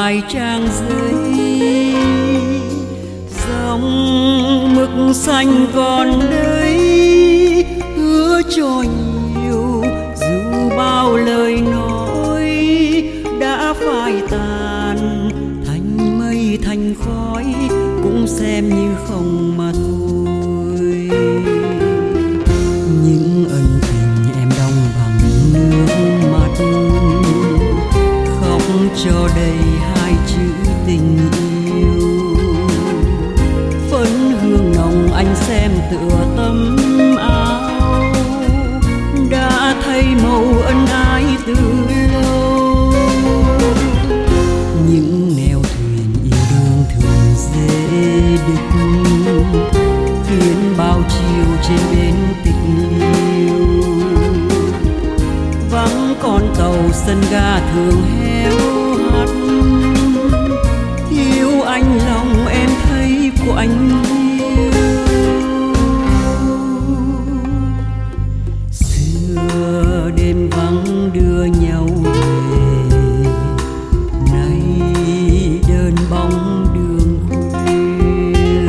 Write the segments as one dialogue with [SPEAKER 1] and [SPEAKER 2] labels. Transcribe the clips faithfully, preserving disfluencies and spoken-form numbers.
[SPEAKER 1] vài trang giấy, dòng mực xanh còn đây hứa cho nhiều, dù bao lời nói đã phai tàn thành mây thành khói, cũng xem như không mà thôi. Những ân tình em đong bằng nước mắt, khóc cho đầy hai chữ tình yêu. Phấn hương nồng anh xem tựa tấm áo, đã thay màu ân ái từ lâu. Những nẻo thuyền yêu đương thường dễ đứt, khiến bao chiều trên bến tịch liêu. Vắng con tàu sân ga thường héo hắt, yêu anh lòng em thấy quạnh hiu. Xưa đêm vắng đưa nhau về, nay đơn bóng đường khuya.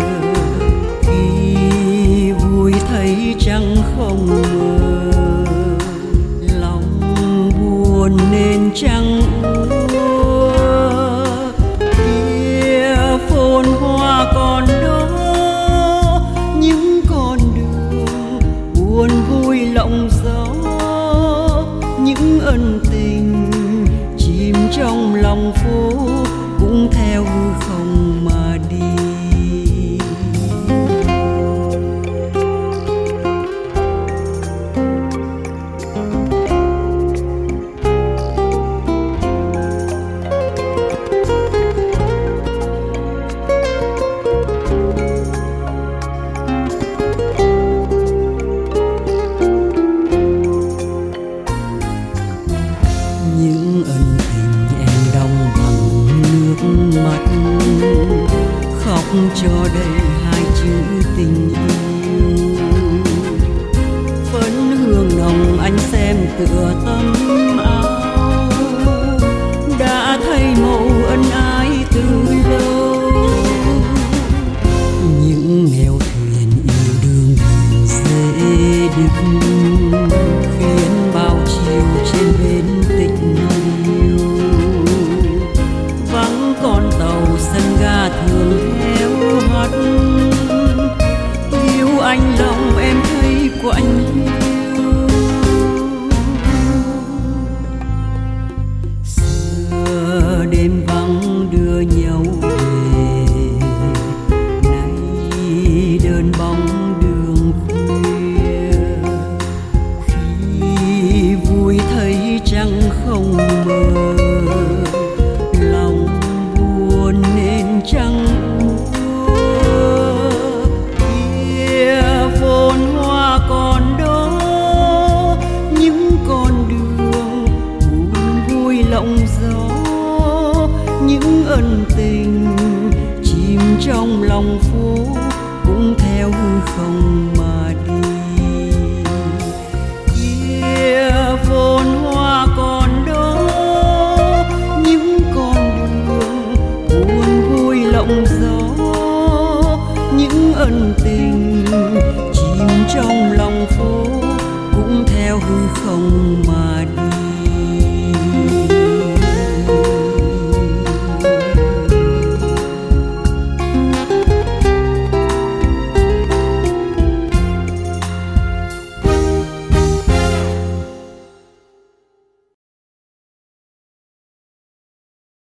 [SPEAKER 1] Khi vui thấy chẳng không mơ, lòng buồn nên chẳng úa. Kia phồn hoa còn đó, những con đường buồn vui lộng gió. Những ân tình chìm trong lòng phố, cũng theo hư không mà đi. Những ân tình em đong bằng nước mắt, khóc cho đầy hai chữ tình yêu. Phấn hương nồng anh xem tựa tấm áo, đã thay màu ân ái từ lâu. Những nẻo thuyền yêu đương thường dễ đứt, khiến bao chiều trên bến tịch liêu. Vắng con tàu sân ga thường héo hắt, yêu anh lòng em thấy quạnh hiu. Xưa đêm vắng đưa nhau về, nay đơn bóng đường khuya. Khi vui thấy chẳng không mơ, lòng buồn nên chẳng úa. Kia phồn hoa còn đó, những con đường buồn vui lộng gió. Những ân tình chìm trong lòng phố, cũng theo hư không mà đi. Kia phồn hoa còn đó, những con đường buồn vui lộng gió. Những ân tình chìm trong lòng phố, cũng theo hư không mà đi.